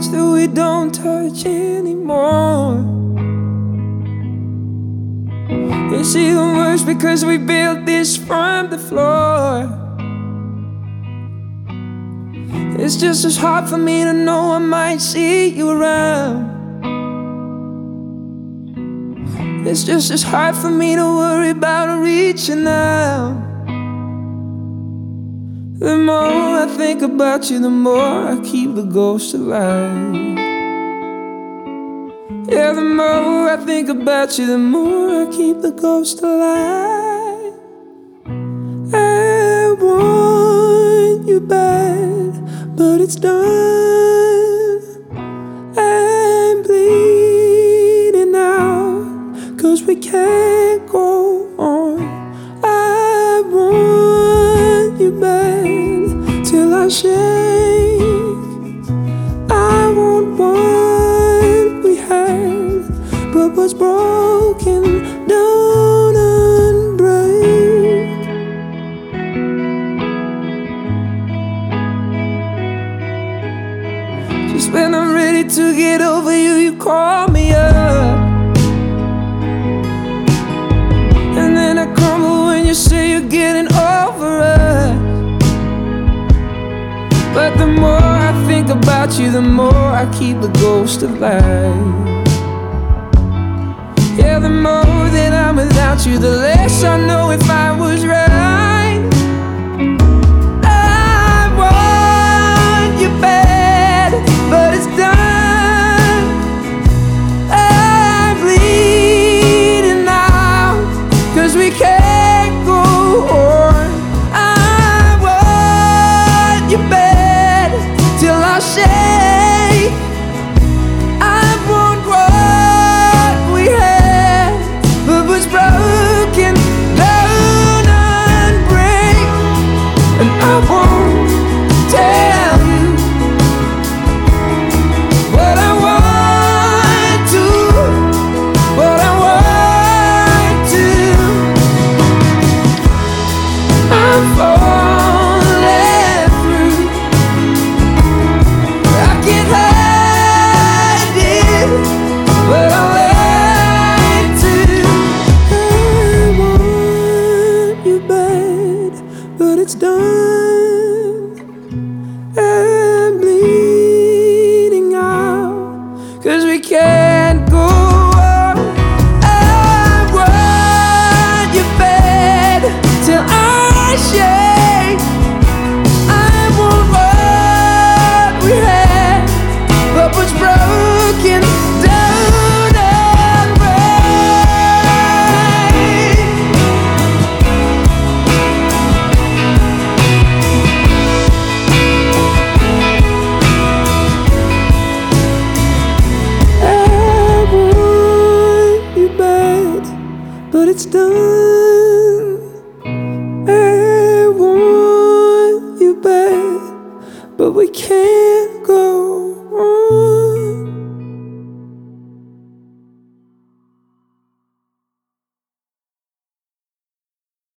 much that we don't touch anymore. It's even worse because we built this from the floor. It's just as hard for me to know I might see you around. It's just as hard for me to worry about reaching out. The more I think about you, the more I keep the ghost alive. Yeah, the more I think about you, the more I keep the ghost alive. I want you bad, but it's done. I'm bleeding out, 'cause we can't go on. I want you bad till I shake. I want what we had, but what's broken don't unbreak. Just when I'm ready to get over you, you call me up. And then I crumble when you say you're getting over us. But the more I think about you, the more I keep the ghost alive. Yeah, the more that I'm without you, the less I know if I was right. I want you bad, but it's done. I'm bleeding now, 'cause we can't go on. I want you bad till I shake. I want what we had, but what's broken don't unbreak. And I won't tell you what I want to, what I want to. I'm falling through. I can't hide it, but I like to. I want you bad, but it's done. I'm bleeding out, 'cause we can't go on. I want you bad till I shake. I want what we had, but what's broken don't unbreak. I want you bad, but it's done. I want you bad, but we can't go